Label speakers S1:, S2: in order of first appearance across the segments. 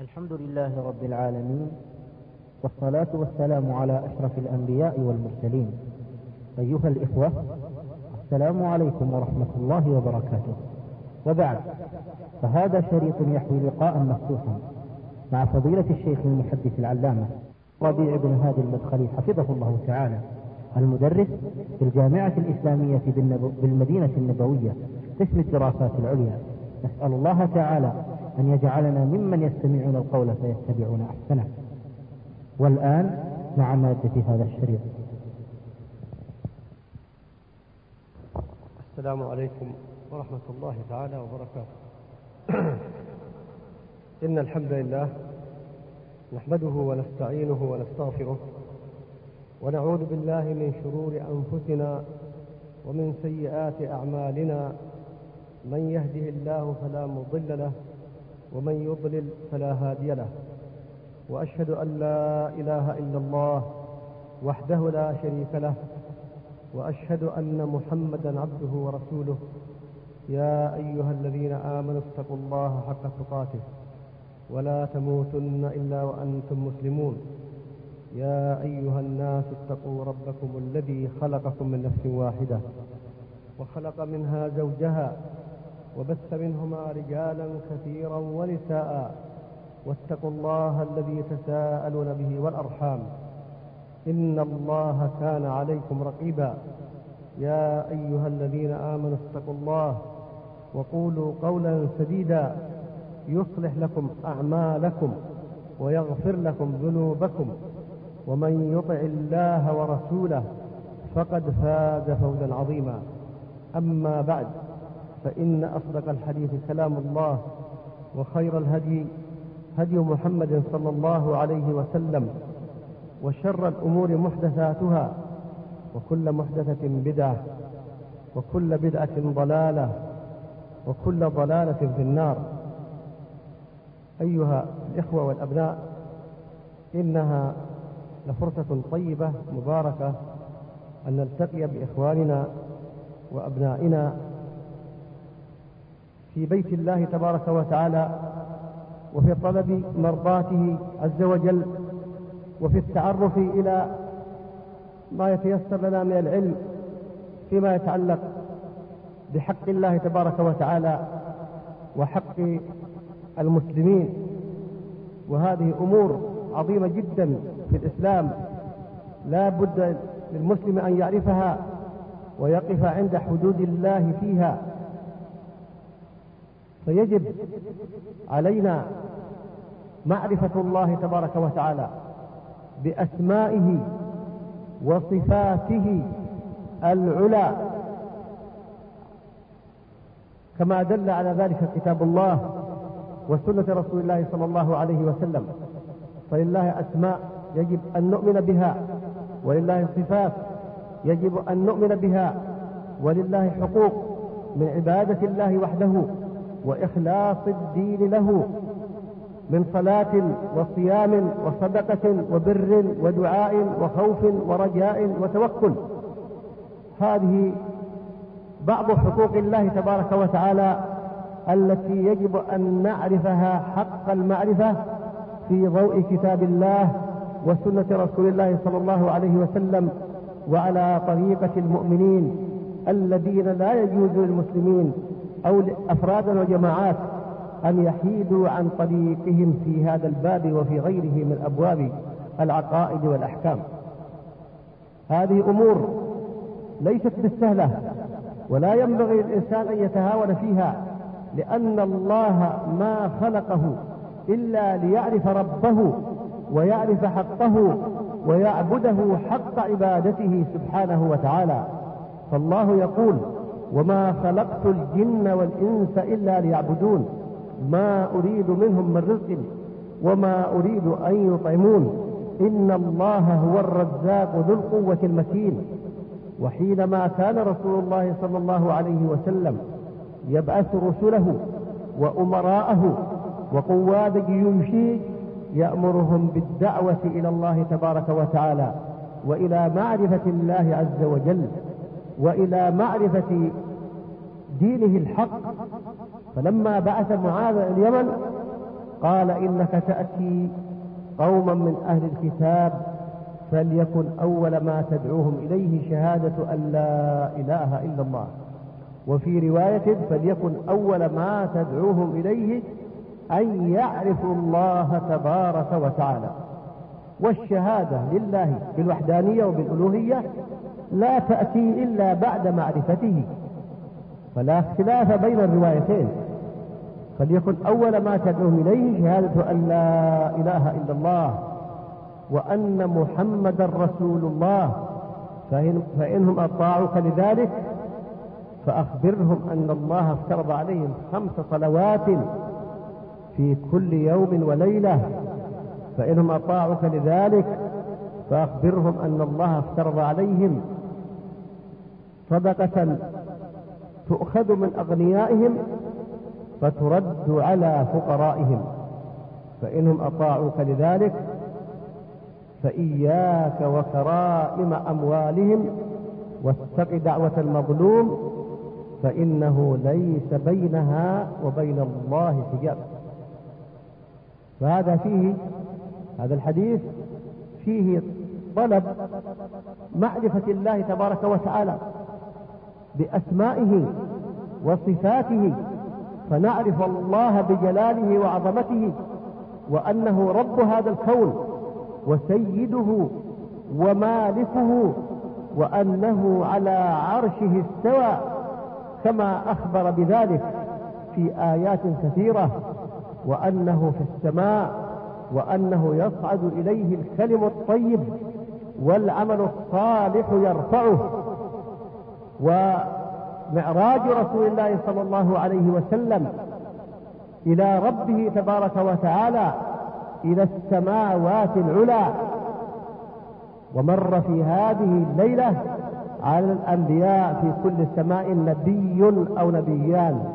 S1: الحمد لله رب العالمين، والصلاة والسلام على أشرف الأنبياء والمرسلين. أيها الإخوة، السلام عليكم ورحمة الله وبركاته. وبعد، فهذا شريط يحوي لقاء مفتوحا مع فضيلة الشيخ المحدث العلامة ربيع بن هادي المدخلي حفظه الله تعالى، المدرس في الجامعة الإسلامية بالمدينة النبوية قسم الدراسات العليا. نسأل الله تعالى أن يجعلنا ممن يستمعون القول فيتبعون أحسنه. والآن مع مادة هذا الشريط.
S2: السلام عليكم ورحمة الله تعالى وبركاته. إن الحمد لله نحمده ونستعينه ونستغفره، ونعوذ بالله من شرور أنفسنا ومن سيئات أعمالنا. من يهده الله فلا مضل له، ومن يضلل فلا هادي له. وأشهد أن لا إله إلا الله وحده لا شريك له، وأشهد أن محمدا عبده ورسوله. يا أيها الذين آمنوا اتقوا الله حق تقاته ولا تموتن إلا وأنتم مسلمون. يا أيها الناس اتقوا ربكم الذي خلقكم من نفس واحدة وخلق منها زوجها وبث منهما رجالا كثيرا ونساء، واتقوا الله الذي تساءلون به والأرحام، إن الله كان عليكم رقيبا. يا أيها الذين آمنوا اتقوا الله وقولوا قولا سديدا يصلح لكم أعمالكم ويغفر لكم ذنوبكم، ومن يطع الله ورسوله فقد فاز فوزا عظيما. أما بعد، فإن أصدق الحديث كلام الله، وخير الهدي هدي محمد صلى الله عليه وسلم، وشر الأمور محدثاتها، وكل محدثة بدعة، وكل بدعة ضلالة، وكل ضلالة في النار. أيها الإخوة والأبناء، إنها لفرصة طيبة مباركة أن نلتقي بإخواننا وأبنائنا في بيت الله تبارك وتعالى، وفي طلب مرضاته عز وجل، وفي التعرف إلى ما يتيسر لنا من العلم فيما يتعلق بحق الله تبارك وتعالى وحق المسلمين. وهذه أمور عظيمة جدا في الإسلام، لا بد للمسلم أن يعرفها ويقف عند حدود الله فيها. فيجب علينا معرفة الله تبارك وتعالى بأسمائه وصفاته العلى، كما دل على ذلك كتاب الله وسنة رسول الله صلى الله عليه وسلم. فلله أسماء يجب أن نؤمن بها، ولله صفات يجب أن نؤمن بها، ولله حقوق من عبادة الله وحده وإخلاص الدين له، من صلاة وصيام وصدقة وبر ودعاء وخوف ورجاء وتوكل. هذه بعض حقوق الله تبارك وتعالى التي يجب أن نعرفها حق المعرفة في ضوء كتاب الله وسنة رسول الله صلى الله عليه وسلم، وعلى طريقة المؤمنين الذين لا يجوز للمسلمين أو أفرادا وجماعات أن يحيدوا عن طريقهم في هذا الباب وفي غيره من أبواب العقائد والأحكام. هذه أمور ليست بالسهلة، ولا ينبغي للإنسان أن يتهاون فيها، لأن الله ما خلقه إلا ليعرف ربه ويعرف حقه ويعبده حق عبادته سبحانه وتعالى. فالله يقول: وما خلقت الجن والإنس إلا ليعبدون ما أريد منهم من رزق وما أريد أن يطعمون إن الله هو الرزاق ذو القوة المتين. وحينما كان رسول الله صلى الله عليه وسلم يبعث رسله وأمراءه وقواد جيوشه يأمرهم بالدعوة إلى الله تبارك وتعالى، وإلى معرفة الله عز وجل، وإلى معرفة دينه الحق. فلما بعث معاذ اليمن قال إنك تأتي قوما من أهل الكتاب فليكن أول ما تدعوهم إليه شهادة أن لا إله إلا الله، وفي رواية فليكن أول ما تدعوهم إليه أن يعرفوا الله تبارك وتعالى. والشهادة لله بالوحدانية وبالألوهية لا تأتي إلا بعد معرفته، فلا اختلاف بين الروايتين. فليكن أول ما تدعوهم إليه شهادة أن لا إله إلا الله وأن محمدا رسول الله، فإنهم أطاعوك لذلك فأخبرهم أن الله افترض عليهم 5 صلوات في كل يوم وليلة، فإنهم أطاعوك لذلك فأخبرهم أن الله افترض عليهم صدقة تؤخذ من أغنيائهم فترد على فقرائهم، فإنهم أطاعوك لذلك فإياك وكرائم أموالهم واتق دعوة المظلوم فإنه ليس بينها وبين الله حجاب. فهذا فيه، هذا الحديث فيه طلب معرفة الله تبارك وتعالى بأسمائه وصفاته، فنعرف الله بجلاله وعظمته وأنه رب هذا الكون وسيده ومالكه، وأنه على عرشه استوى كما أخبر بذلك في آيات كثيرة، وأنه في السماء، وأنه يصعد إليه الكلم الطيب والعمل الصالح يرفعه. ومعراج رسول الله صلى الله عليه وسلم إلى ربه تبارك وتعالى إلى السماوات العلى، ومر في هذه الليلة على الأنبياء في كل سماء نبي أو نبيان،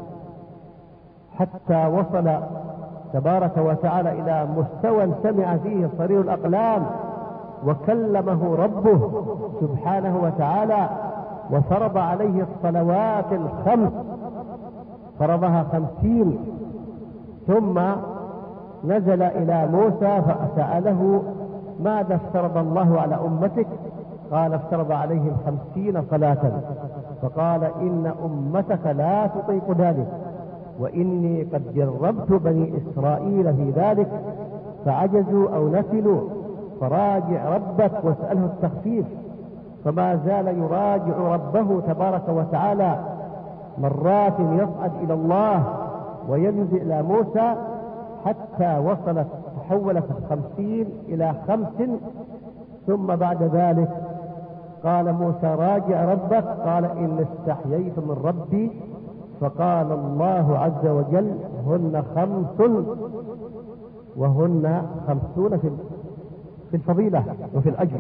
S2: حتى وصل تبارك وتعالى إلى مستوى سمع فيه صرير الأقلام وكلمه ربه سبحانه وتعالى، وفرض عليه الصلوات ال5، فرضها 50، ثم نزل إلى موسى فسأله ماذا افترض الله على أمتك؟ قال افترض عليهم 50 صلاة، فقال إن أمتك لا تطيق ذلك، وإني قد جربت بني إسرائيل في ذلك فعجزوا أو نسلوا، فراجع ربك واسأله التخفيف. فما زال يراجع ربه تبارك وتعالى، مرات يصعد إلى الله وينزل إلى موسى حتى وصلت تحولت 50 إلى 5، ثم بعد ذلك قال موسى راجع ربك، قال إن استحييت من ربي، فقال الله عز وجل هن 5 وهن 50 في الفضيلة وفي الأجر.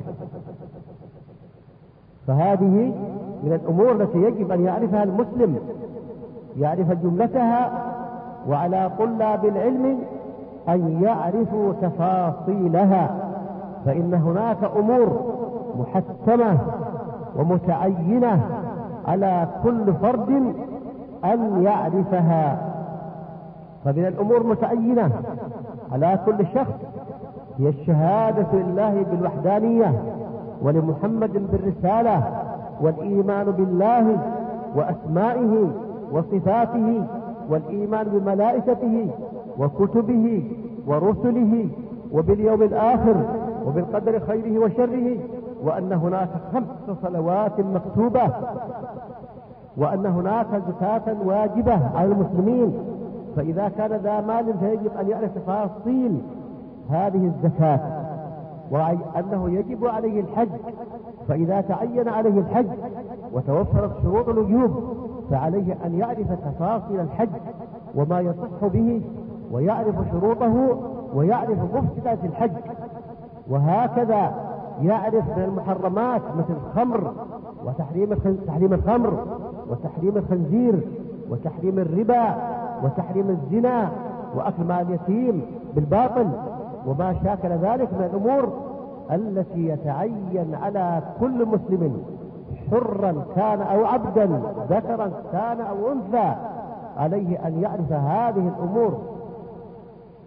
S2: فهذه من الأمور التي يجب أن يعرفها المسلم، يعرف جملتها، وعلى طلاب العلم أن يعرفوا تفاصيلها، فإن هناك أمور محتمة ومتعينة على كل فرد أن يعرفها. فمن الأمور المتعينة على كل شخص هي الشهادة لله بالوحدانية ولمحمد بالرسالة، والإيمان بالله وأسمائه وصفاته، والإيمان بملائكته وكتبه ورسله وباليوم الآخر وبالقدر خيره وشره، وأن هناك 5 صلوات مكتوبة، وأن هناك زكاة واجبة على المسلمين. فإذا كان ذا مال فيجب أن يعرف تفاصيل هذه الزكاة، وأنه يجب عليه الحج، فإذا تعين عليه الحج وتوفرت شروط الوجوب فعليه أن يعرف تفاصيل الحج وما يصح به، ويعرف شروطه، ويعرف مفسدات الحج. وهكذا يعرف من المحرمات مثل الخمر وتحريم الخمر وتحريم الخنزير وتحريم الربا وتحريم الزنا وأكل مال اليتيم بالباطل وما شاكل ذلك من الأمور التي يتعين على كل مسلم حرا كان أو عبدا، ذكرا كان أو أنثى، عليه أن يعرف هذه الأمور.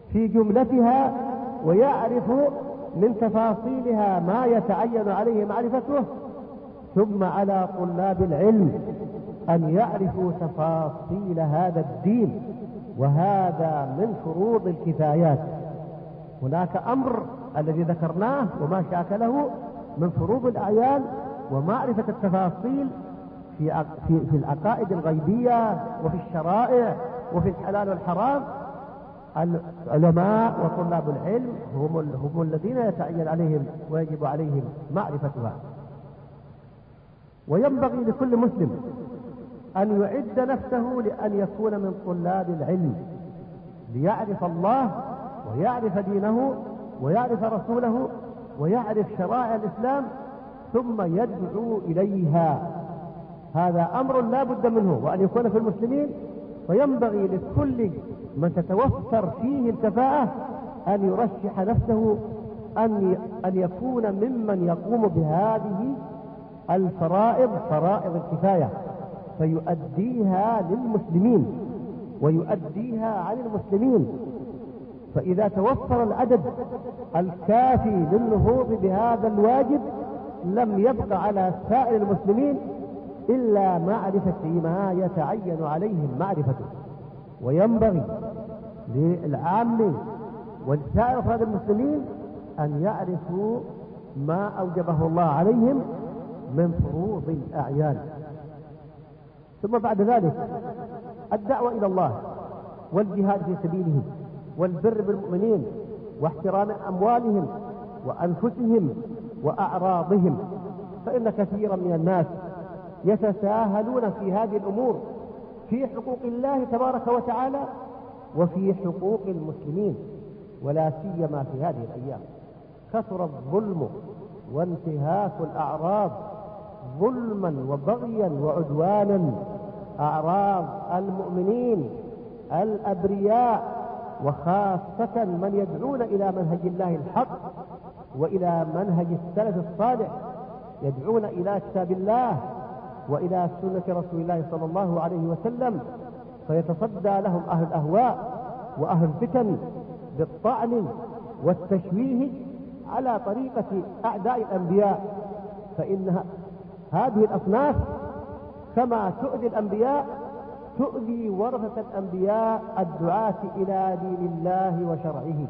S2: في جملتها ويعرف من تفاصيلها ما يتعين عليه معرفته، ثم على طلاب العلم أن يعرفوا تفاصيل هذا الدين، وهذا من فروض الكفايات. هناك أمر الذي ذكرناه وما شاكله من فروض الأعيان ومعرفة التفاصيل في العقائد الغيبية وفي الشرائع وفي الحلال والحرام. العلماء وطلاب العلم هم الذين يتعين عليهم ويجب عليهم معرفتها. وينبغي لكل مسلم أن يعد نفسه لأن يكون من طلاب العلم، ليعرف الله ويعرف دينه ويعرف رسوله ويعرف شرائع الإسلام ثم يدعو إليها. هذا أمر لا بد منه وأن يكون في المسلمين. فينبغي لكل من تتوفر فيه الكفاءة أن يرشح نفسه أن يكون ممن يقوم بهذه الفرائض، فرائض الكفاية، فيؤديها للمسلمين ويؤديها عن المسلمين. فإذا توفر العدد الكافي للنهوض بهذا الواجب لم يبق على سائر المسلمين إلا معرفة ما يتعين عليهم معرفته. وينبغي للعام ولسائر أفراد المسلمين أن يعرفوا ما أوجبه الله عليهم من فروض الأعيان. ثم بعد ذلك الدعوة إلى الله والجهاد في سبيله والبر بالمؤمنين واحترام أموالهم وأنفسهم وأعراضهم. فإن كثيرا من الناس يتساهلون في هذه الأمور في حقوق الله تبارك وتعالى وفي حقوق المسلمين، ولا سيما في هذه الأيام كثر الظلم وانتهاك الأعراض ظلما وبغيا وعدوانا. أعراض المؤمنين الأبرياء وخاصة من يدعون إلى منهج الله الحق وإلى منهج السلف الصالح، يدعون إلى كتاب الله وإلى سنة رسول الله صلى الله عليه وسلم، فيتصدى لهم أهل الأهواء وأهل الفتن بالطعن والتشويه على طريقة أعداء الأنبياء. فإن هذه الأصناف كما تؤذي الأنبياء تؤذي ورثة الأنبياء الدعاة إلى دين الله وشرعه.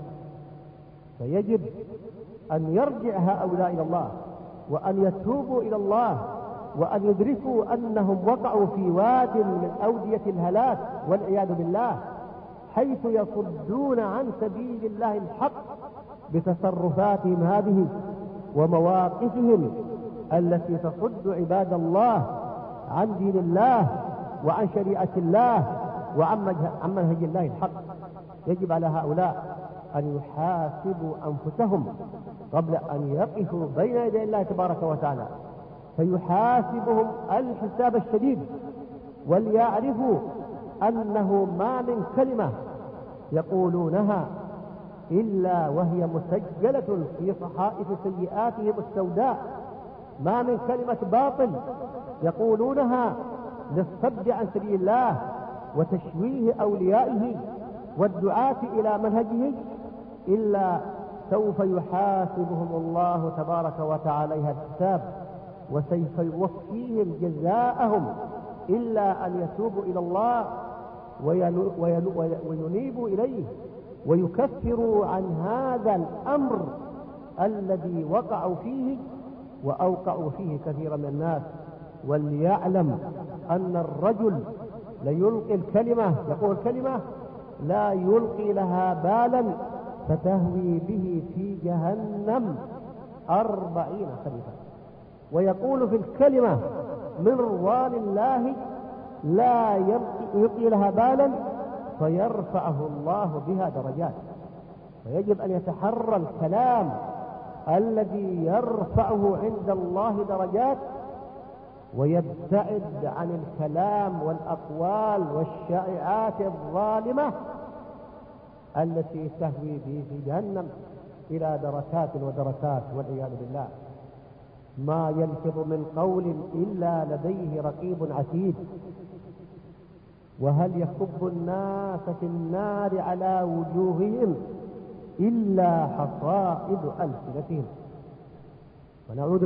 S2: فيجب أن يرجع هؤلاء إلى الله وأن يتوبوا إلى الله وأن يدركوا أنهم وقعوا في واد من أودية الهلاك والعياذ بالله، حيث يصدون عن سبيل الله الحق بتصرفاتهم هذه ومواقفهم التي تصد عباد الله عن دين الله وعن شريعة الله وعن منهج الله الحق. يجب على هؤلاء أن يحاسبوا أنفسهم قبل أن يقفوا بين يدي الله تبارك وتعالى، فيحاسبهم الحساب الشديد، وليعرفوا أنه ما من كلمة يقولونها إلا وهي مسجلة في صحائف سيئاتهم السوداء، ما من كلمة باطل يقولونها للصد عن سبيل الله وتشويه أوليائه والدعاة إلى منهجه إلا سوف يحاسبهم الله تبارك وتعالى عليها الحساب، وسوف يوفيهم جزاءهم إلا أن يتوبوا إلى الله وينيبوا إليه ويكفروا عن هذا الأمر الذي وقعوا فيه وأوقعوا فيه كثيرا من الناس. وليعلم أن الرجل ليلقي الكلمة، يقول كلمة لا يلقي لها بالا فتهوي به في جهنم 40 خريفا، ويقول في الكلمة من رضوان الله لا يلقي لها بالا فيرفعه الله بها درجات. فيجب أن يتحرى الكلام الذي يرفعه عند الله درجات، ويبتعد عن الكلام والأقوال والشائعات الظالمة التي تهوي به في جهنم إلى دركات ودركات والعياذ بالله. ما يلفظ من قول إلا لديه رقيب عتيد. وهل يكب الناس في النار على وجوههم إلا حصائد ألسنتهم. فنعوذ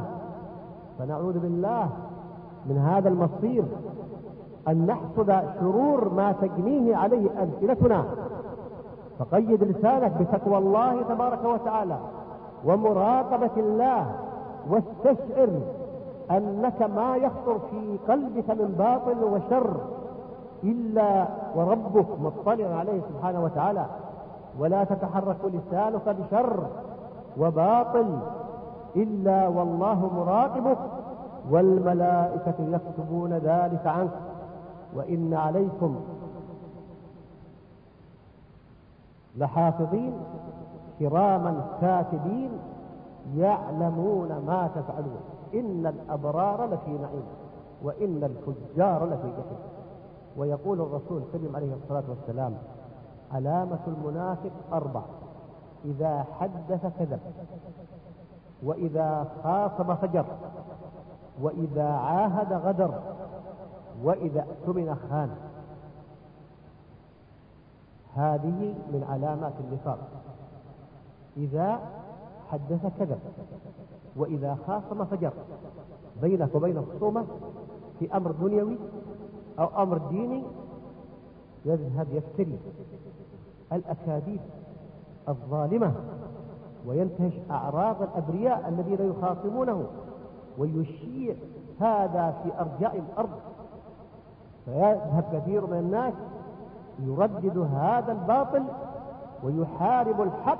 S2: بالله من هذا المصير، أن نحصد شرور ما تجنيه عليه ألسنتنا. فقيد لسانك بتقوى الله تبارك وتعالى ومراقبة الله، واستشعر أنك ما يخطر في قلبك من باطل وشر إلا وربك مطلع عليه سبحانه وتعالى، ولا تتحرك لسانك بشر وباطل إلا والله مراقبك، والملائكة يكتبون ذلك عنك. وإن عليكم لحافظين كراما كاتبين يعلمون ما تفعلون، إن الأبرار لفي نعيم وإن الفجار لفي جحيم. ويقول الرسول سلم عليه الصلاة والسلام: علامة المنافق 4: إذا حدث كذب، وإذا خاصم فجر، وإذا عاهد غدر، وإذا اؤتمن خان. هذه من علامات النفاق. إذا حدث كذب، وإذا خاصم فجر. بينك وبين الخصومة في أمر دنيوي أو أمر ديني يذهب يفتري الأكاذيب الظالمة وينتهش أعراض الأبرياء الذين يخاصمونه، ويشيع هذا في أرجاء الأرض. فيذهب كثير من الناس يردد هذا الباطل ويحارب الحق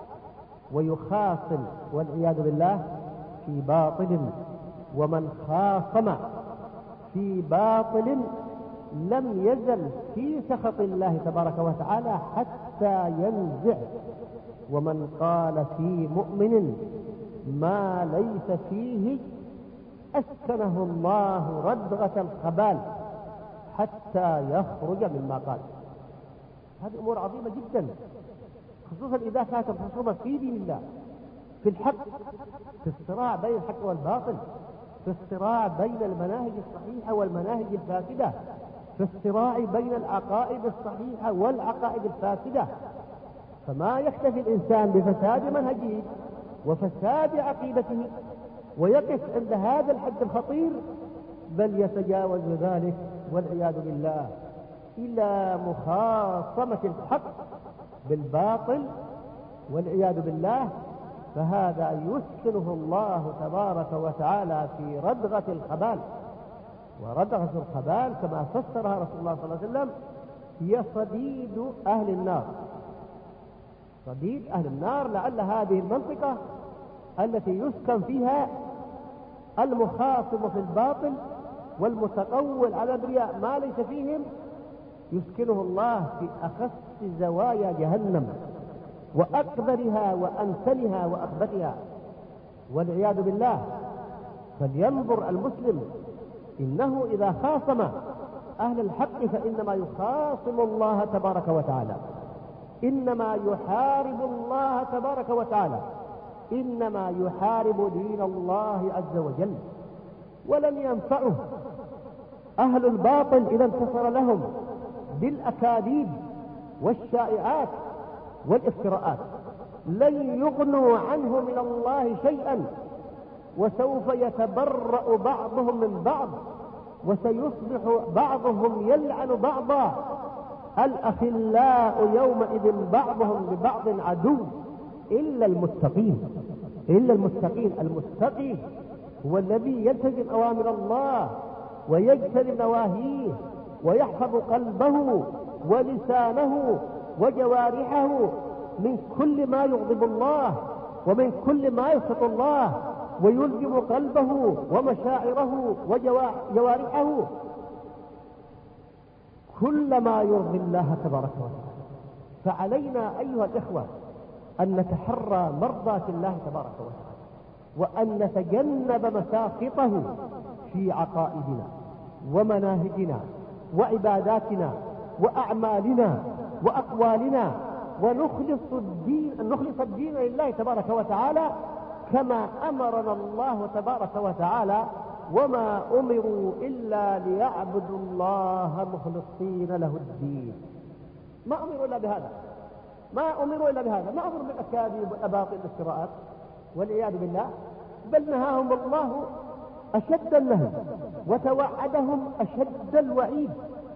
S2: ويخاصم والعياذ بالله في باطل. ومن خاصم في باطل لم يزل في سخط الله تبارك وتعالى حتى ينزع. ومن قال في مؤمن ما ليس فيه أسكنه الله ردغة الخبال حتى يخرج مما قال. هذه أمور عظيمة جدا، خصوصا إذا كانت الخصومة في دين الله، في الحق، في الصراع بين الحق والباطل، في الصراع بين المناهج الصحيحة والمناهج الفاسدة، في الصراع بين العقائد الصحيحة والعقائد الفاسدة. فما يكتفي الإنسان بفساد منهجه وفساد عقيدته ويقف عند هذا الحد الخطير، بل يتجاوز ذلك والعياذ بالله إلى مخاصمة الحق بالباطل والعياذ بالله. فهذا يسكنه الله تبارك وتعالى في ردغة الخبال. وردغة الخبال كما فسرها رسول الله صلى الله عليه وسلم هي صديد أهل النار. صديد أهل النار، لعل هذه المنطقة التي يسكن فيها المخاصم في الباطل والمتقول على الأبرياء ما ليس فيهم، يسكنه الله في أخس زوايا جهنم وأقذرها وأنتنها وأخبثها والعياذ بالله. فلينظر المسلم، إنه إذا خاصم أهل الحق فإنما يخاصم الله تبارك وتعالى، إنما يحارب الله تبارك وتعالى، إنما يحارب دين الله عز وجل. ولن ينفعه أهل الباطل إذا انتصر لهم بالأكاذيب والشائعات والافتراءات، لن يغنوا عنه من الله شيئا، وسوف يتبرأ بعضهم من بعض، وسيصبح بعضهم يلعن بعضا. الأخلاء يومئذ بعضهم لبعض عدو إلا المتقين. إلا المتقين. المتقي هو الذي يلتزم أوامر الله ويجتنب نواهيه ويحفظ قلبه ولسانه وجوارحه من كل ما يغضب الله ومن كل ما يسخط الله، ويلزم قلبه ومشاعره وجوارحه كل ما يرضي الله تبارك وتعالى. فعلينا أيها الإخوة أن نتحرى مرضاة الله تبارك وتعالى، وأن نتجنب مساقطه في عقائدنا ومناهجنا وعباداتنا وأعمالنا وأقوالنا، ونخلص الدين لله تبارك وتعالى كما أمرنا الله تبارك وتعالى وما أمروا إلا ليعبدوا الله مخلصين له الدين. ما أمروا إلا بهذا، ما أمروا بالأكاذيب والأباطيل والافتراءات والعياذ بالله، بل نهاهم الله أشد النهي وتوعدهم أشد الوعيد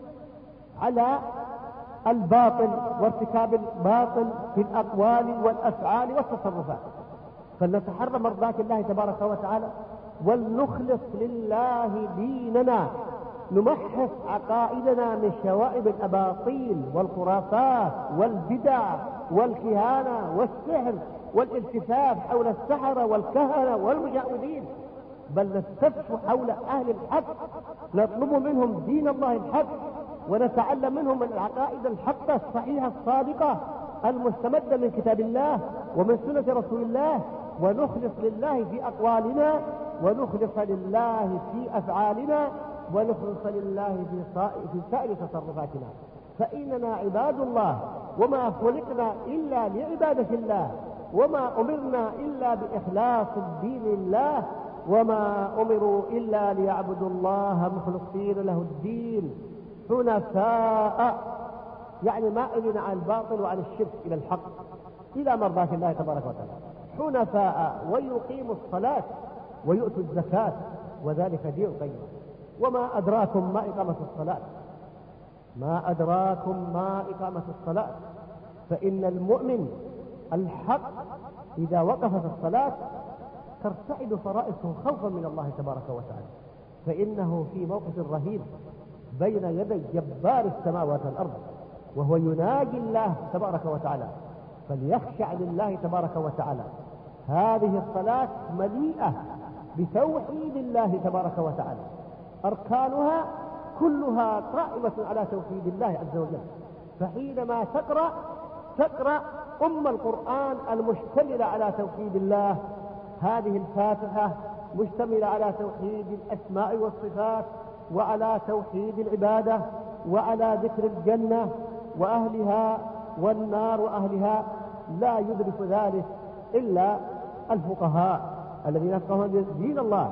S2: على الباطل وارتكاب الباطل في الأقوال والأفعال والتصرفات. فلنتحرى مرضات الله تبارك وتعالى ولنخلص لله ديننا، نمحص عقائدنا من شوائب الأباطيل والخرافات والبدع والكهانة والسحر والالتفاف حول السحرة والكهنة والمجاودين، بل نستفتح حول أهل الحق، نطلب منهم دين الله الحق، ونتعلم منهم من العقائد الحقة الصحيحة الصادقة المستمدة من كتاب الله ومن سنة رسول الله، ونخلص لله في أقوالنا، ونخلص لله في أفعالنا، ونخلص لله في سائر تصرفاتنا. فإننا عباد الله، وما خلقنا إلا لعبادة الله، وما أمرنا إلا بإخلاص الدين لله، وما أمروا إلا ليعبدوا الله مخلصين له الدين حنفاء، يعني مائلين عن الباطل وعن الشرك إلى الحق إلى مرضاة الله تبارك وتعالى، حنفاء ويقيموا الصلاة ويؤتوا الزكاة وذلك دين القيم. وما أدراكم ما إقامة الصلاة، ما أدراكم ما إقامة الصلاة، فإن المؤمن الحق إذا وقف في الصلاة ترتعد فرائصه خوفا من الله تبارك وتعالى، فإنه في موقف رهيب بين يدي جبار السماوات والأرض، وهو يناجي الله تبارك وتعالى، فليخشع لله تبارك وتعالى. هذه الصلاة مليئة بتوحيد الله تبارك وتعالى، أركانها كلها قائمة على توحيد الله عز وجل. فحينما تقرأ القرآن المشتملة على توحيد الله، هذه الفاتحة مشتملة على توحيد الأسماء والصفات، وعلى توحيد العبادة، وعلى ذكر الجنة وأهلها والنار وأهلها، لا يدرك ذلك إلا الفقهاء الذين يفقهون دين الله.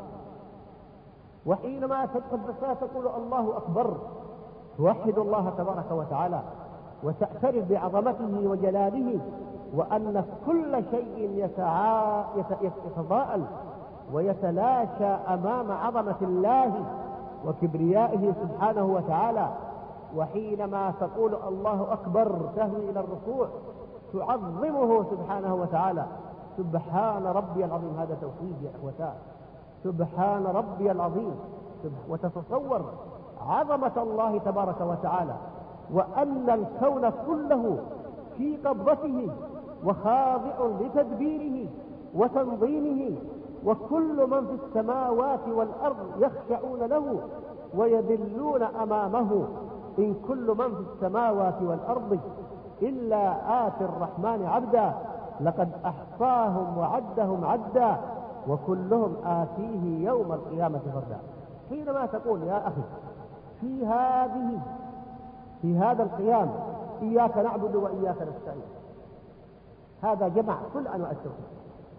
S2: وحينما تدخل في الصلاة تقول الله أكبر، توحد الله تبارك وتعالى وتعترف بعظمته وجلاله، وأن كل شيء يتضاءل ويتلاشى أمام عظمة الله وكبريائه سبحانه وتعالى. وحينما تقول الله أكبر تهوي إلى الركوع تعظمه سبحانه وتعالى. سبحان ربي العظيم، هذا توحيد يا أخوتان، سبحان ربي العظيم، وتتصور عظمة الله تبارك وتعالى، وأن الكون كله في قبضته وخاضع لتدبيره وتنظيمه، وكل من في السماوات والأرض يخشعون له ويذلون أمامه. إن كل من في السماوات والأرض إلا آتي الرحمن عبدا، لقد أحصاهم وعدهم عدا، وكلهم آتيه يوم القيامة فردا. حينما تقول يا أخي في هذا القيام إياك نعبد وإياك نستعين، هذا جمع كل أنواع التوحيد.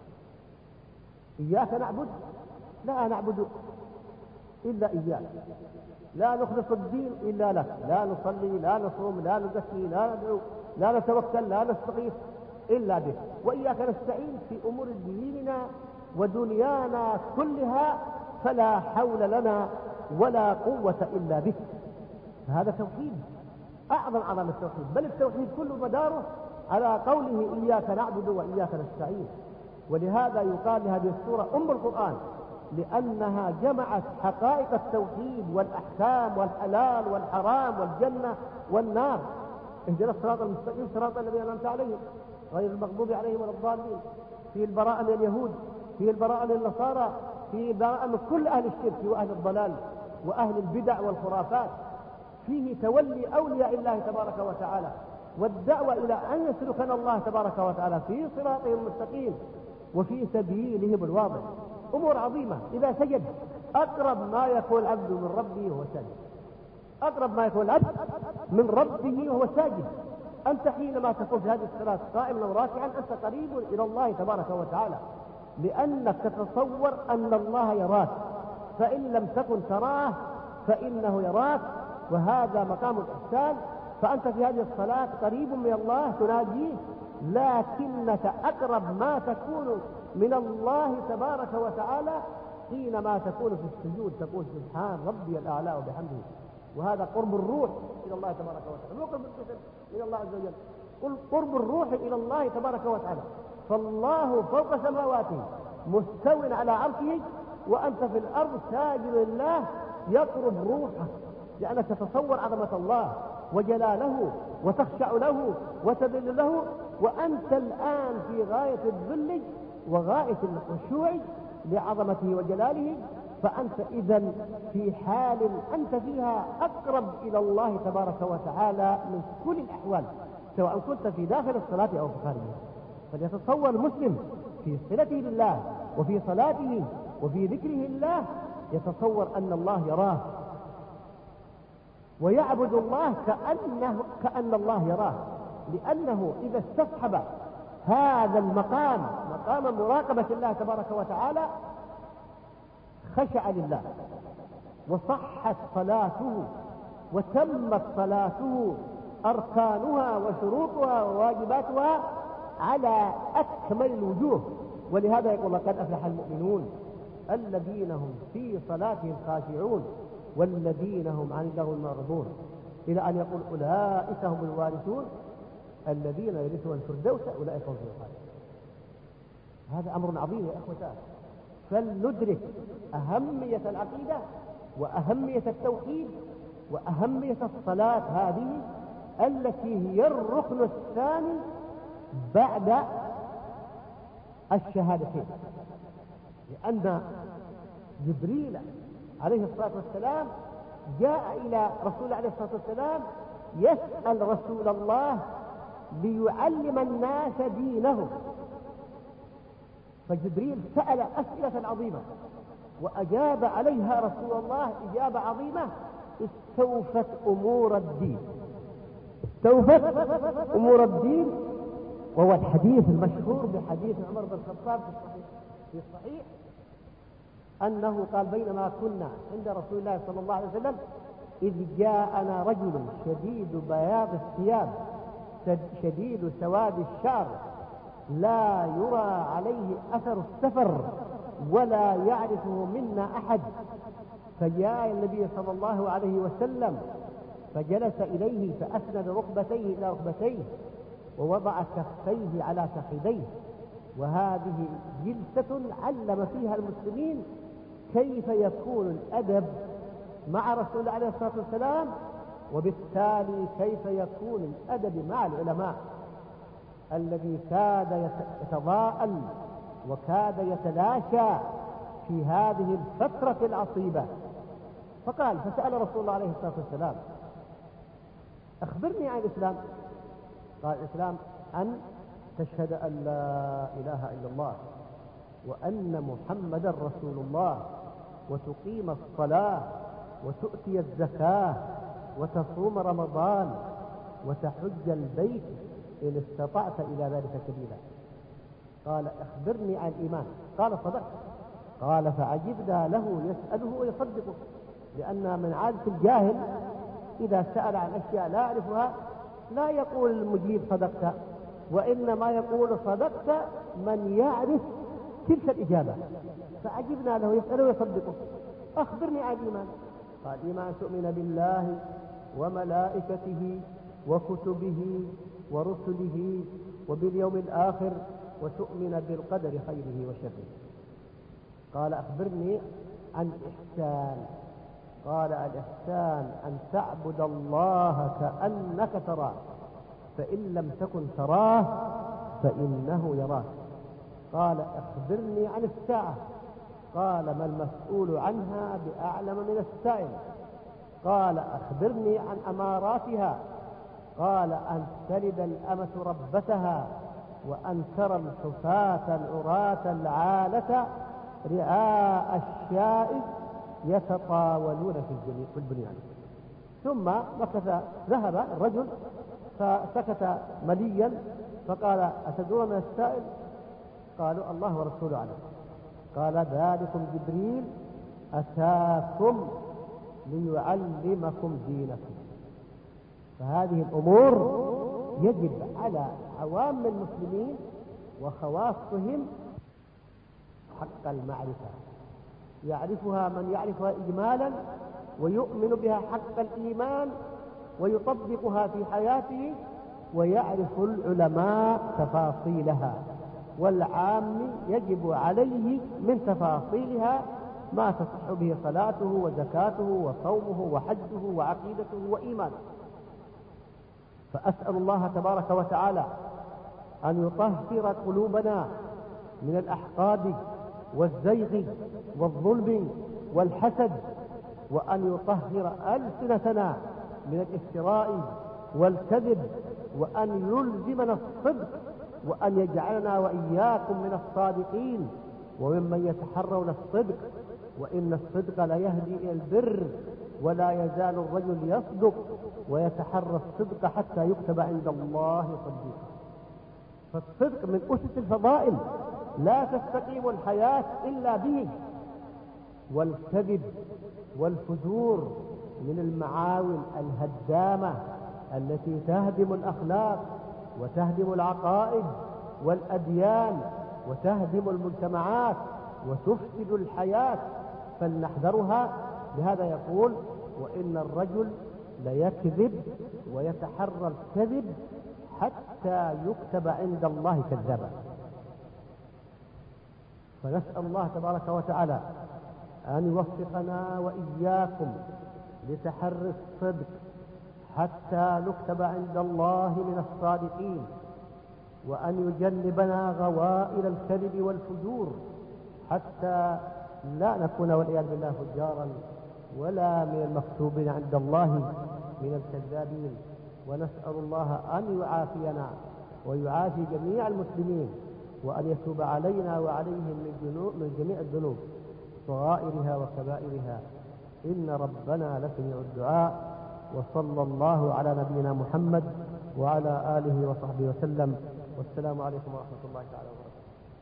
S2: إياك نعبد، لا نعبد إلا إياك، لا نخلص الدين إلا لك، لا نصلي لا نصوم لا نزكي لا ندعو لا نتوكل لا نستغيث إلا بك، وإياك نستعين في أمور ديننا ودنيانا كلها، فلا حول لنا ولا قوة إلا بك. هذا توحيد أعظم التوحيد، بل التوحيد كل مداره على قوله إياك نعبد وإياك نستعين. ولهذا يقال لهذه السورة القرآن، لأنها جمعت حقائق التوحيد والأحكام والحلال والحرام والجنة والنار. اهدنا الصراط المستقيم صراط الذين أنعمت عليهم غير المغضوب عليهم ولا الضالين. فيه البراءة من اليهود، فيه البراءة من النصارى، فيه البراءة من كل أهل الشرك وأهل الضلال وأهل البدع والخرافات. فيه تولي أولياء الله تبارك وتعالى، والدعوة إلى أن يسلكنا الله تبارك وتعالى في صراطه المستقيم وفي سبيلهم الواضح. أمور عظيمة. إذا سجد أقرب ما يكون العبد من ربه وهو ساجد، أقرب ما يكون العبد من ربه وهو ساجد. أنت حينما تكون في هذه الصلاة قائما وراكعا أنت قريب إلى الله تبارك وتعالى، لأنك تتصور أن الله يراك فإن لم تكن تراه فإنه يراك، وهذا مقام الإحسان. فأنت في هذه الصلاة قريب من الله تناجيه، لكنك أقرب ما تكون من الله تبارك وتعالى حينما تكون في السجود، تقول سبحان ربي الأعلى وبحمده. وهذا قرب الروح إلى الله تبارك وتعالى، مو قرب الجسد إلى الله عز وجل، قل قرب الروح إلى الله تبارك وتعالى. فالله فوق سماواته مستو على عرشه، وأنت في الأرض ساجد لله يقرب روحك، لأنك تتصور عظمة الله وجلاله وتخشع له وتذل له، وأنت الآن في غاية الذل وغاية الخشوع لعظمته وجلاله. فأنت إذن في حال أنت فيها أقرب إلى الله تبارك وتعالى من كل الأحوال، سواء كنت في داخل الصلاة أو في خارجها. فليتصور المسلم في صلته بالله وفي صلاته وفي ذكره الله، يتصور أن الله يراه ويعبد الله كأن الله يراه، لأنه إذا استصحب هذا المقام، مقام مراقبة الله تبارك وتعالى، خشع لله وصحت صلاته وتمت صلاته أركانها وشروطها وواجباتها على أكمل الوجوه. ولهذا يقول لقد أفلح المؤمنون الذين هم في صلاتهم خاشعون والذين هم عن اللغو معرضون، إلى أن يقول أولئك هم الوارثون الذين يرثون الفردوس أولئك هم الخالدون. هذا أمر عظيم يا إخوتان، فلندرك أهمية العقيدة وأهمية التوحيد وأهمية الصلاة هذه التي هي الركن الثاني بعد الشهادتين. لأن جبريل عليه الصلاة والسلام جاء إلى رسول الله عليه الصلاة والسلام يسأل رسول الله ليعلم الناس دينهم، فجبريل سأل أسئلة عظيمة وأجاب عليها رسول الله إجابة عظيمة استوفت أمور الدين، استوفت أمور الدين. وهو الحديث المشهور بحديث عمر بن الخطاب في الصحيح أنه قال بينما كنا عند رسول الله صلى الله عليه وسلم إذ جاءنا رجل شديد بياض الثياب شديد سواد الشعر لا يرى عليه أثر السفر ولا يعرفه منا أحد، فجاء النبي صلى الله عليه وسلم فجلس إليه فأسند ركبتيه إلى ركبتيه ووضع كفيه على فخذيه. وهذه جلسة علم فيها المسلمين كيف يكون الأدب مع رسول الله عليه الصلاة والسلام، وبالتالي كيف يكون الأدب مع العلماء الذي كاد يتضاءل وكاد يتلاشى في هذه الفترة العصيبة. فسأل رسول الله عليه الصلاة والسلام أخبرني عن الإسلام. قال الإسلام أن تشهد أن لا إله إلا الله وأن محمدا رسول الله وتقيم الصلاة وتؤتي الزكاة وتصوم رمضان وتحج البيت إن استطعت إلى ذلك سبيلا. قال أخبرني عن الإيمان. قال صدقت. قال فعجبنا له يسأله ويصدقه، لأن من عادة الجاهل إذا سأل عن أشياء لا يعرفها لا يقول المجيب صدقت، وإنما يقول صدقت من يعرف تلك الإجابة. فعجبنا له يسأله ويصدقه. أخبرني عن الإيمان. قال الإيمان تؤمن بالله وملائكته وكتبه ورسله وباليوم الآخر وتؤمن بالقدر خيره وشره. قال أخبرني عن الإحسان. قال الإحسان أن تعبد الله كأنك تراه فإن لم تكن تراه فإنه يراك. قال أخبرني عن الساعة. قال ما المسؤول عنها بأعلم من السائل. قال أخبرني عن أماراتها. قال أن تلد الأمة ربتها وأن ترى الحفاة العراة العالة رعاء الشاء يتطاولون في البنيان. ثم مكث ذهب الرجل فسكت مليا فقال أتدرون من السائل؟ قالوا الله ورسوله أعلم. قال ذلكم جبريل أتاكم ليعلمكم دينكم. فهذه الأمور يجب على عوام المسلمين وخواصهم حق المعرفة، يعرفها من يعرفها إجمالا ويؤمن بها حق الإيمان ويطبقها في حياته، ويعرف العلماء تفاصيلها، والعام يجب عليه من تفاصيلها ما تصح به صلاته وزكاته وصومه وحجه وعقيدته وإيمانه. فأسأل الله تبارك وتعالى أن يطهر قلوبنا من الأحقاد والزيغ والظلم والحسد، وأن يطهر ألسنتنا من الافتراء والكذب، وأن يلزمنا الصدق، وأن يجعلنا وإياكم من الصادقين وممن يتحرون الصدق، وإن الصدق لا يهدي إلى البر، ولا يزال الرجل يصدق ويتحرى الصدق حتى يكتب عند الله صديقا. فالصدق من أسس الفضائل، لا تستقيم الحياة إلا به. والكذب والفجور من المعاون الهدامة التي تهدم الأخلاق وتهدم العقائد والأديان وتهدم المجتمعات وتفسد الحياة، فلنحذرها. لهذا يقول: وإن الرجل ليكذب ويتحرى الكذب حتى يكتب عند الله كذابا. فنسأل الله تبارك وتعالى أن يوفقنا وإياكم لتحري الصدق حتى نكتب عند الله من الصادقين، وأن يجنبنا غوائل الكذب والفجور حتى لا نكون والعياذ بالله فجارا ولا من المكتوبين عند الله من الكذابين. ونسأل الله أن يعافينا ويعافي جميع المسلمين، وأن يتوب علينا وعليهم من جميع الذنوب صغائرها وكبائرها، إن ربنا لسميع الدعاء. وصلى الله على نبينا محمد وعلى آله وصحبه وسلم، والسلام عليكم ورحمة الله تعالى وبركاته.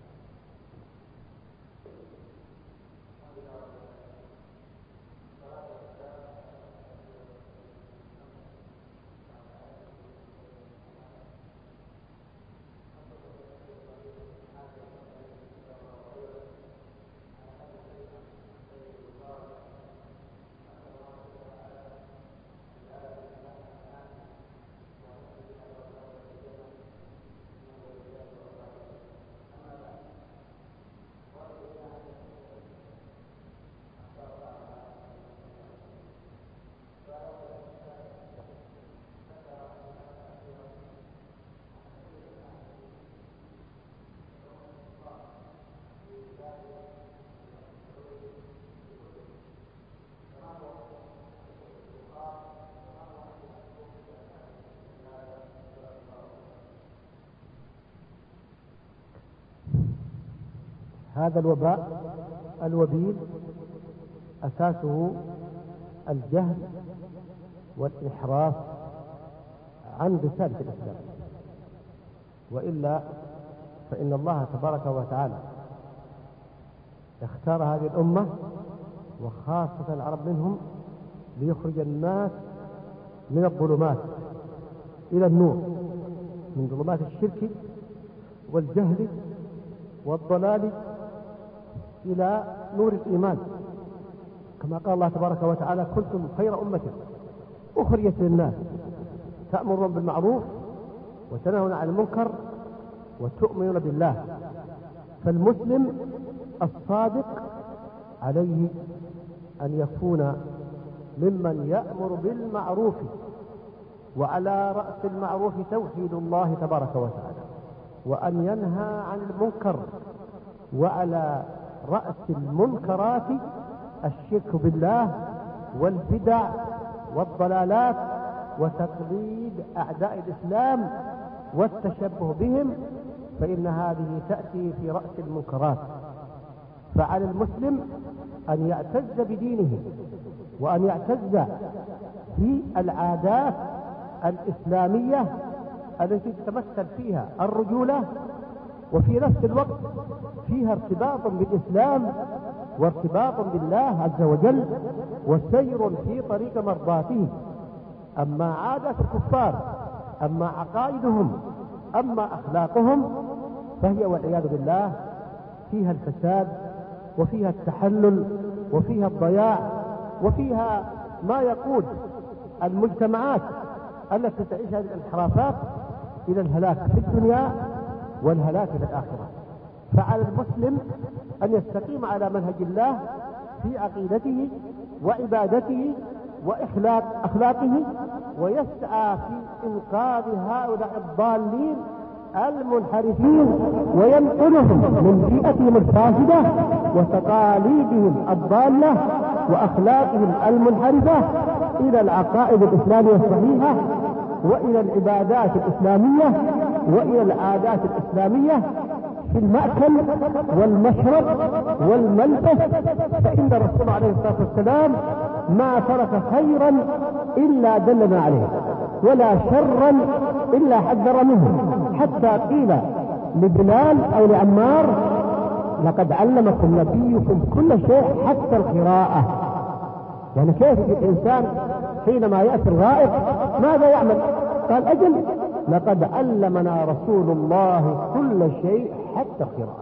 S2: هذا الوباء الوبيل أساسه الجهل والإحراف عن رسالة الإسلام، وإلا فإن الله تبارك وتعالى اختار هذه الأمة وخاصة العرب منهم ليخرج الناس من الظلمات إلى النور، من ظلمات الشرك والجهل والضلال إلى نور الإيمان، كما قال الله تبارك وتعالى: كنتم خير أمة أخرجت للناس تأمرون بالمعروف وتنهون عن المنكر وتؤمنون بالله. فالمسلم الصادق عليه أن يكون ممن يأمر بالمعروف، وعلى رأس المعروف توحيد الله تبارك وتعالى، وأن ينهى عن المنكر، وعلى رأس المنكرات الشرك بالله والبدع والضلالات وتقليد أعداء الإسلام والتشبه بهم، فإن هذه تأتي في رأس المنكرات. فعلى المسلم أن يعتز بدينه، وأن يعتز في العادات الإسلامية التي تتمثل فيها الرجولة وفي نفس الوقت فيها ارتباط بالإسلام وارتباط بالله عز وجل وسير في طريق مرضاته. أما عادات الكفار، أما عقائدهم، أما أخلاقهم، فهي والعياذ بالله فيها الفساد وفيها التحلل وفيها الضياع وفيها ما يقود المجتمعات التي تعيش هذه الانحرافات إلى الهلاك في الدنيا والهلاك في الآخرة. فعلى المسلم أن يستقيم على منهج الله في عقيدته وعبادته وأخلاقه، ويسعى في إنقاذ هؤلاء الضالين المنحرفين وينقلهم من بيئتهم الفاسدة وتقاليدهم الضالة وأخلاقهم المنحرفة إلى العقائد الإسلامية الصحيحة وإلى العبادات الإسلامية وإلى العادات الإسلامية في المأكل والمشرب والملبس. فإن الرسول عليه الصلاة والسلام ما ترك خيرا إلا دلنا عليه ولا شرا إلا حذر منه، حتى قيل لبلال أو لعمار: لقد علمكم نبيكم كل شيء حتى القراءة. يعني كيف الإنسان حينما يأتي الغائط ماذا يعمل؟ قال: أجل، لقد علمنا رسول الله كل شيء حتى القراءة.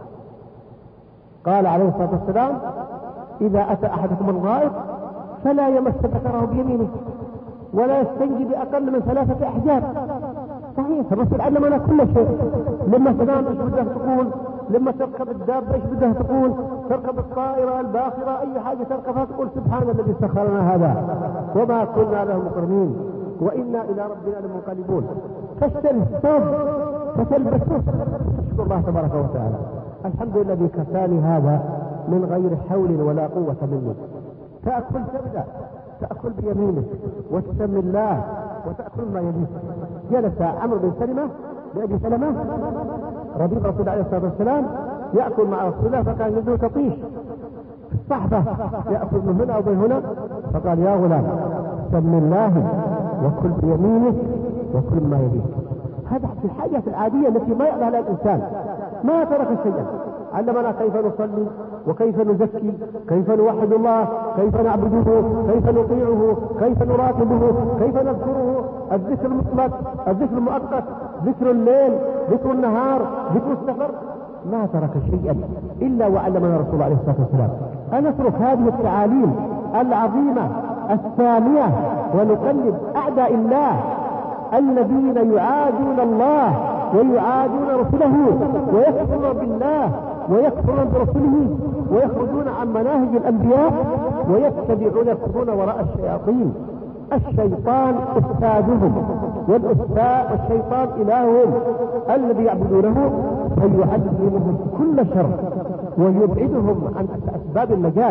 S2: قال عليه الصلاة والسلام: إذا أتى أحدكم الغائط فلا يمس ذكره بيمينه ولا يستنجي بأقل من 3 أحجار. صحيح، الرسول علمنا كل شيء. لما تنام ايش بدها تقول، لما تركب الدابة ايش بدها تقول، تركب الطائرة الباخرة اي حاجة تركبها تقول: سبحان الذي سخر لنا هذا وما كنا له مقرنين وإنا إلى ربنا لمنقلبون. تشتري الثوب فتلبسه تشكر الله تبارك وتعالى: الحمد لله الذي كفاني هذا من غير حول ولا قوة مني. تأكل كبدا، تأكل بيمينك وتسمي الله وتأكل ما يليك. جلس عمرو بن سلمة لأبي سلمة رضي الرسول عليه الصلاة والسلام يأكل مع رسول الله، فكان يده تطيش في الصحفة، يأكل من هنا أو من هنا، فقال: يا غلام سم الله وكل بيمينك وكل ما يليك. هذا في الحاجة العادية التي ما يعلمها الإنسان، ما ترك شيئا. علمنا كيف نصلي وكيف نزكي، كيف نوحد الله، كيف نعبده، كيف نطيعه، كيف نراقبه، كيف نذكره، الذكر المطلق، الذكر المؤقت، ذكر الليل، ذكر النهار، ذكر السفر. ما ترك شيئا إلا وعلمنا رسول الله عليه الصلاة والسلام. أنترك هذه التعاليم العظيمة السامية ونقلد أعداء الله الذين يعادون الله ويعادون رسله ويكفرون بالله ويكفرون برسله ويخرجون عن مناهج الأنبياء ويتبعون يكفرون وراء الشياطين. الشيطان أستاذهم والشيطان إلههم الذي يعبدونه، فيعلمهم كل شر ويبعدهم عن أسباب النجاة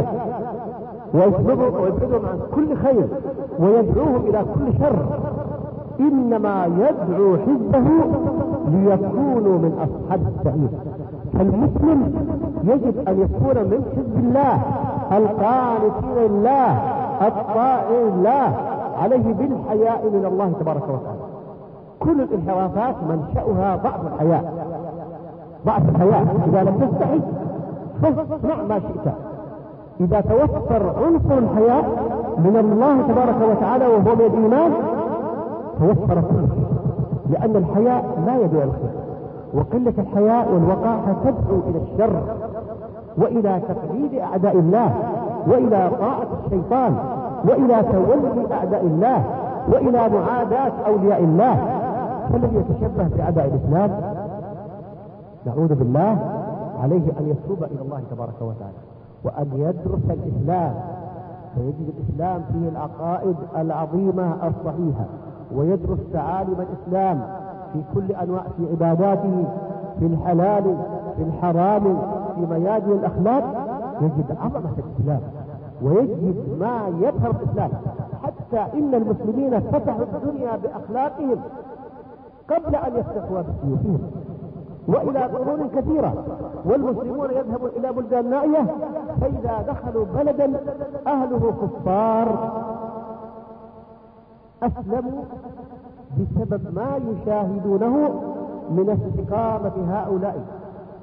S2: ويبعدهم عن كل خير ويدعوهم إلى كل شر. إنما يدعو حزبه ليكونوا من أصحاب السعير. فالمسلم يجب أن يكون من حزب الله القانتين لله الطائعين لله، عليه بالحياء من الله تبارك وتعالى. كل الانحرافات منشأها ضعف الحياء. ضعف الحياء، إذا لم تستحي فاصنع ما شئت. إذا توفر عنصر الحياء من الله تبارك وتعالى وهو من الإيمان توفر كل شيء، لأن الحياء لا يدعو إلى الخير، وقلة الحياء والوقاحة تدعو إلى الشر وإلى تقليد أعداء الله وإلى طاعة الشيطان وإلى تولي أعداء الله وإلى معاداة أولياء الله. فالذي يتشبه بأعداء الإسلام نعوذ بالله عليه أن يتوب إلى الله تبارك وتعالى وأن يدرس الإسلام، فيجد الإسلام فيه العقائد العظيمة الصحيحة، ويدرس تعاليم الإسلام في كل أنواع، في عباداته، في الحلال، في الحرام، في ميادين الأخلاق، يجد عظمة الإسلام ويجد ما يظهر الإسلام. حتى إن المسلمين فتحوا الدنيا بأخلاقهم قبل أن يفتحوها بسيوفهم وإلى قرون كثيرة. والمسلمون يذهبون إلى بلدان نائية، فإذا دخلوا بلدا أهله كفار أسلموا بسبب ما يشاهدونه من استقامة هؤلاء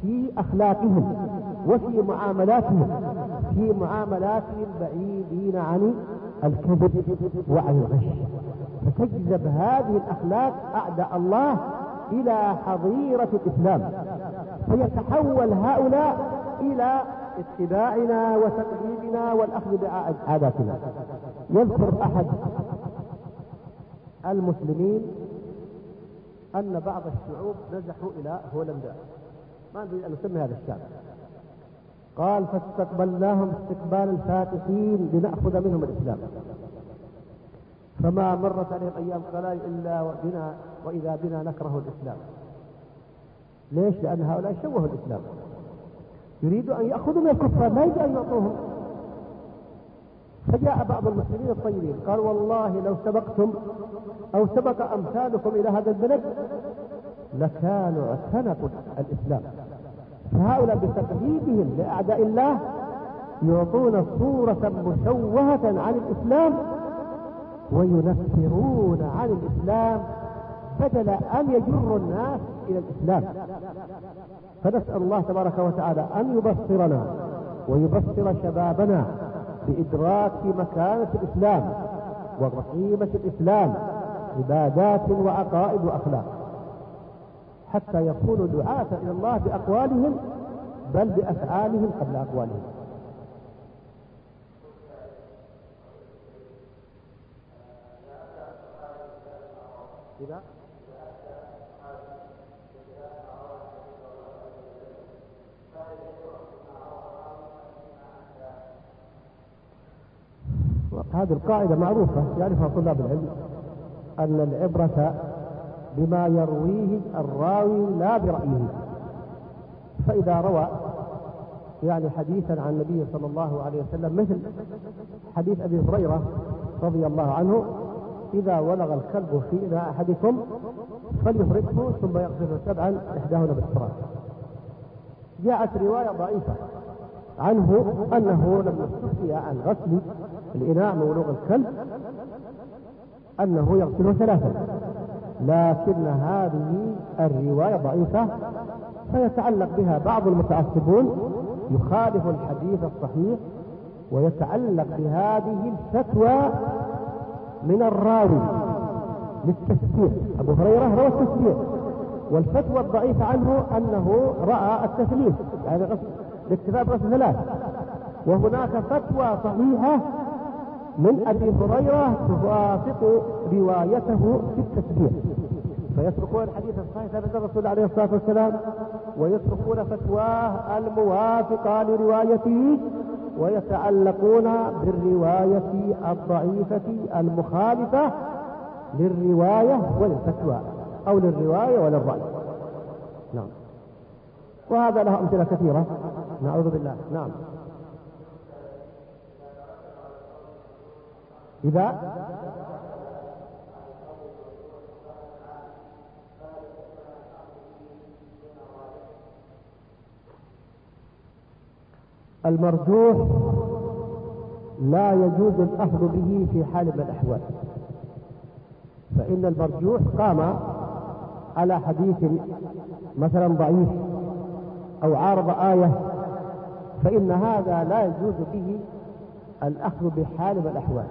S2: في أخلاقهم وفي معاملاتهم، في معاملاتهم بعيدين عن الكذب وعن الغش. فتجذب هذه الأخلاق أعداء الله إلى حظيرة الإسلام، فيتحول هؤلاء إلى اتباعنا وتقليدنا والأخذ بعاداتنا. يذكر أحد المسلمين أن بعض الشعوب نزحوا إلى هولندا، ما نريد أن نسمي هذا الشعب، قال فاستقبلناهم استقبال الفاتحين لنأخذ منهم الإسلام، فما مرت عليهم أيام قلائل إلا وإذا بنا نكره الإسلام. ليش؟ لأن هؤلاء شوهوا الإسلام، يريدوا أن يأخذوا من الكفار، لا يريدوا أن يعطوهم. فجاء بعض المسلمين الطيبين قال والله لو سبقتم أو سبق أمثالكم إلى هذا البلد لكانوا اعتنقوا الإسلام. فهؤلاء بتقليدهم لأعداء الله يعطون صورة مشوهة عن الإسلام وينفرون عن الإسلام بدل أن يجروا الناس إلى الإسلام. فنسأل الله تبارك وتعالى أن يبصرنا ويبصر شبابنا بإدراك مكانة الإسلام وقيمة الإسلام، عبادات وعقائد وأخلاق، حتى يكونوا دعاة إلى الله بأقوالهم بل بأفعالهم قبل أقوالهم. إذا هذه القاعدة معروفة يعرفها طلاب العلم، أن العبرة بما يرويه الراوي لا برأيه. فإذا روى يعني حديثا عن النبي صلى الله عليه وسلم مثل حديث أبي هريرة رضي الله عنه إذا ولغ الكلب في إناء أحدكم فليفرقه ثم يغسله 7 إحداهن بالتراب. جاءت رواية ضعيفة عنه أنه لما استفتي عن غسل الإناء من ولوغ الكلب أنه يغسله 3، لكن هذه الرواية ضعيفة فيتعلق بها بعض المتعصبون يخالف الحديث الصحيح ويتعلق بهذه الفتوى من الراوي للتفسير. أبو هريرة روى التفسير، والفتوى الضعيفة عنه أنه رأى التثليث يعني الاكتفاء برأس 3، وهناك فتوى صحيحة من أبي هريرة توافق روايته في التفسير، فيتركون الحديث الصحيح عن الرسول عليه الصلاة والسلام ويتركون فتواه الموافقة لروايته ويتعلقون بالرواية الضعيفة المخالفة للرواية وللفتوى أو للرواية وللرأي. نعم، وهذا له أمثلة كثيرة، نعوذ بالله. نعم، إذا المرجوح لا يجوز الأخذ به في حال من الأحوال، فإن المرجوح قام على حديث مثلا ضعيف أو عارض آية، فإن هذا لا يجوز به الأخذ بحال من الأحوال.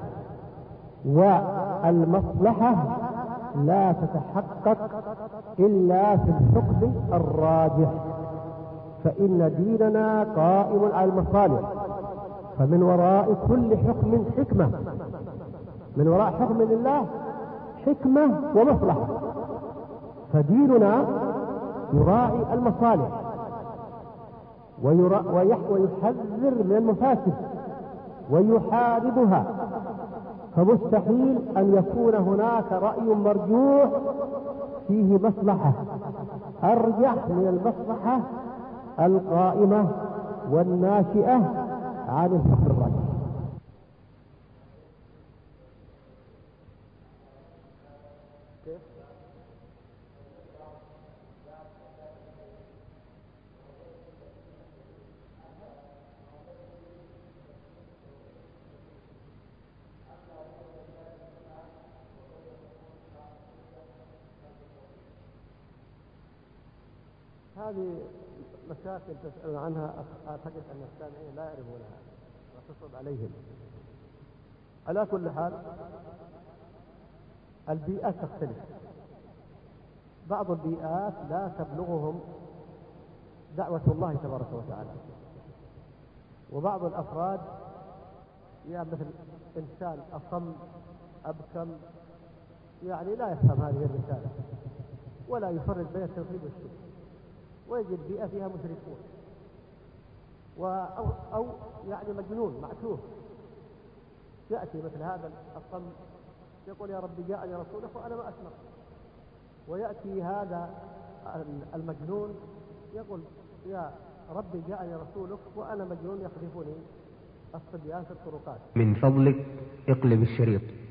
S2: والمصلحة لا تتحقق إلا في الحكم الراجح، فإن ديننا قائم على المصالح، فمن وراء كل حكم حكمة، من وراء حكم لله حكمة ومصلحة، فديننا يراعي المصالح ويحذر من المفاسد ويحاربها، فمستحيل أن يكون هناك رأي مرجوح فيه مصلحة أرجح من المصلحة القائمة والناشئة عن الحكم الراجح. هذه مشاكل تسأل عنها أعتقد أن السامعين لا يعرفونها وتصعب عليهم. على كل حال البيئات تختلف، بعض البيئات لا تبلغهم دعوة الله تبارك وتعالى، وبعض الأفراد يعني مثل إنسان أصم أبكم يعني لا يفهم هذه الرسالة ولا يفرق بين التوحيد والشرك، ويجد بيئة فيها مشركون أو يعني مجنون معتوه، يأتي مثل هذا الأصم يقول يا رب جاءني رسولك وأنا ما أسمع، ويأتي هذا المجنون يقول يا رب جاءني رسولك وأنا مجنون يقذفني الصبيان في الطرقات.
S3: من فضلك اقلب الشريط.